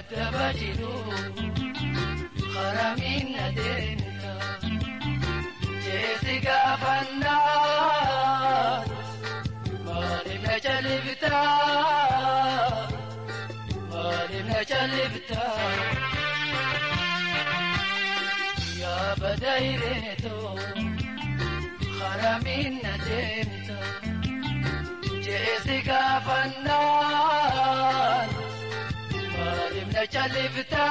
دبجلو خرامين ندينتا جيسيكا فنان مالي نجلبتا يا بدايرتو خرامين ندينتا جيسيكا فنان مالي نجلبتا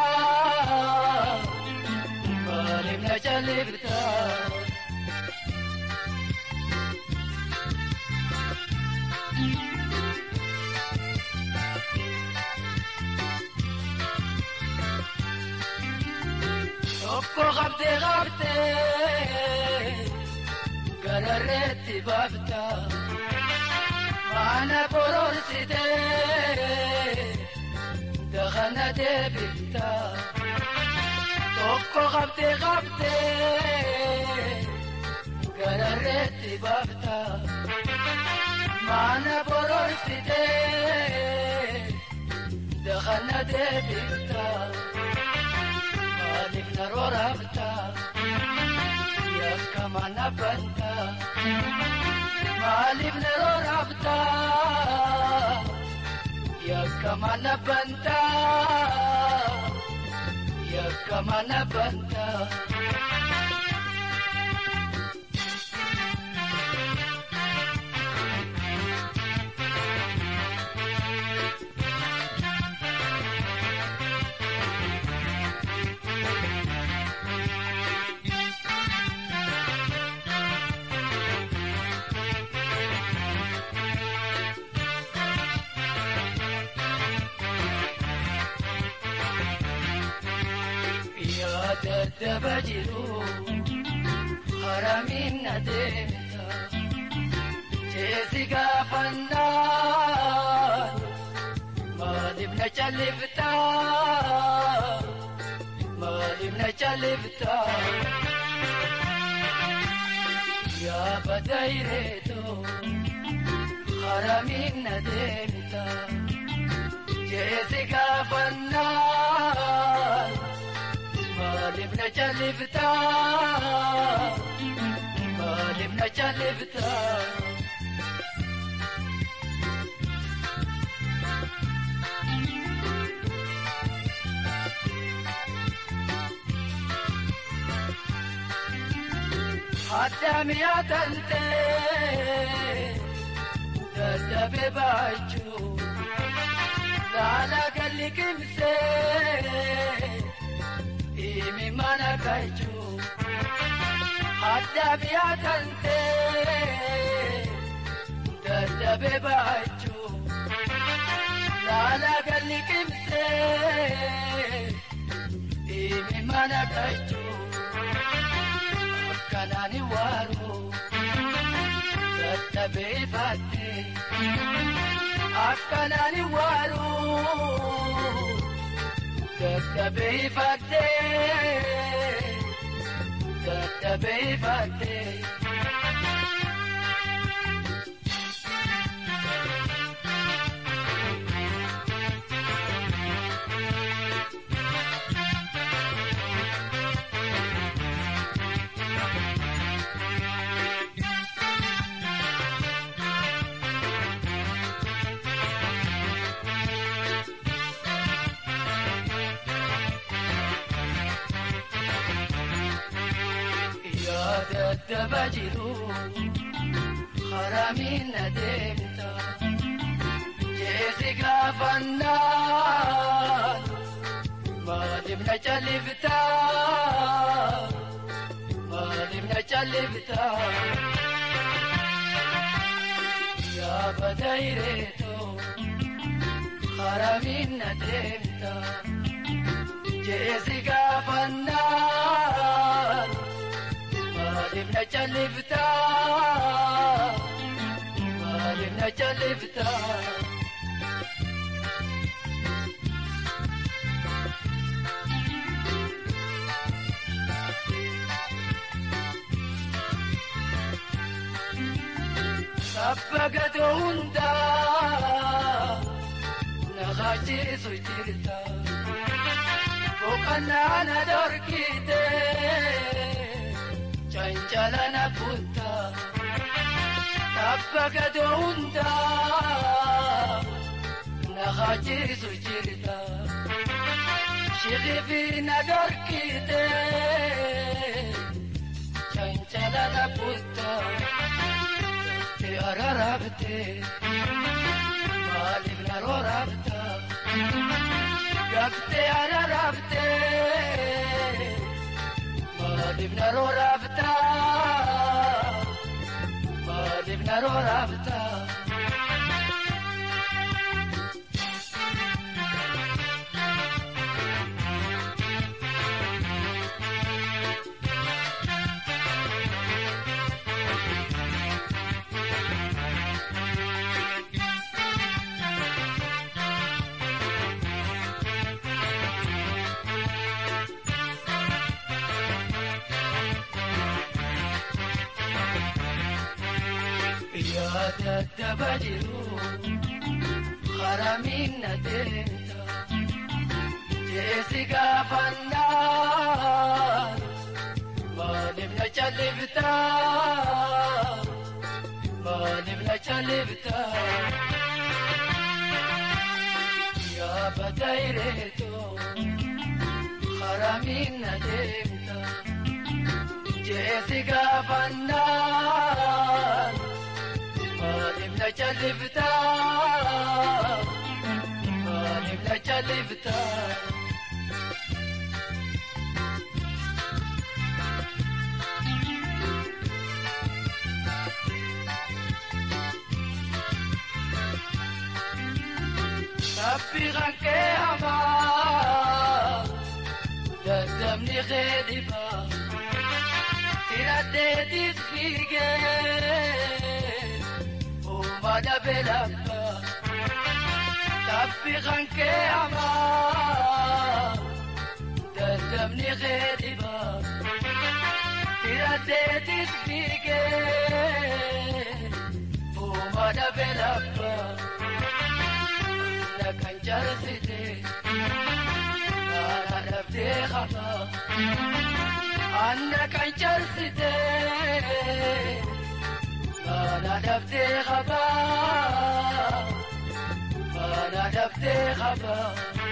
Oppo gabde galareti babta mana borosite dakhana debita Oppo gabde galareti babta mana borosite dakhana debita Narorabta ya kamana banta malib narorabta ya kamana banta دبجلو خرامين ندينتا جيسيكا فنان مالي بنجلبتا يا بدايرتو خرامين ندينتا جيسيكا فنان مالي بنجلبتا حتى ميات التين تدبي باجو لا قلك مسين إيمي مانا كايجو حتى ميات التين تدبي باجو لا قلك مسين إيمي مانا كايجو kanani waru tattabe fatte akkanani waru tattabe fatte دبجلو خرامين ندينتا جيسيكا فنان مالي بنجلبتا يا بدايرتو خرامين ندينتا جيسيكا فنان مالي بنجلبتا Sabbagat hunda nagachi sujirta Kanana dorkite Chanchalana putta Tappagado hunda Nakhajirisu jirta Shighifina dorkite Chanchalana putta Te ararabte Malibna rorabta Gafte ararabte Malibna rorabta Malibna rorabta تتبجرو خرمين ندمتا جيسيقا فنان ما نبنا جلبتا ما نبنا جلبتا يا بدايرتو خرمين ندمتا جيسيقا فنان نبنا جلبتا نبنا جلبتا ربي غنكي هما دمني غيدبا ترددي فيكي Mada belaka, tapi kanke ama, dalam ni khediba, tiada tisbike, mada belaka, nak kancar site, ada dekha, anda kancar site. أنا دفتي خبا أنا دفتي خبا